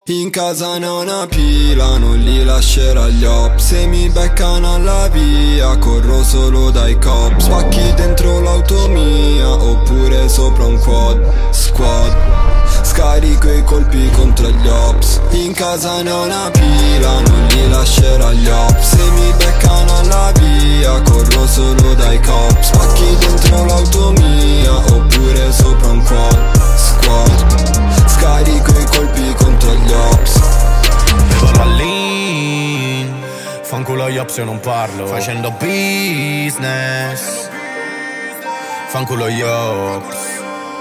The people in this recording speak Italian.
In casa ne ho una pila, non li lascerò gli ops. Se mi beccano alla via, corro solo dai cops. Spacchi dentro l'auto mia, oppure sopra un quad. Squad, scarico i colpi contro gli ops. In casa ne ho una pila, non li lascerò gli ops. Se mi beccano alla via, corro solo dai cops. Spacchi dentro l'auto mia, oppure sopra un quad. Squad, scarico i colpi contro gli ops. Bevo l'allin, fanculo gli ops io non parlo. Facendo business, fanculo gli ops.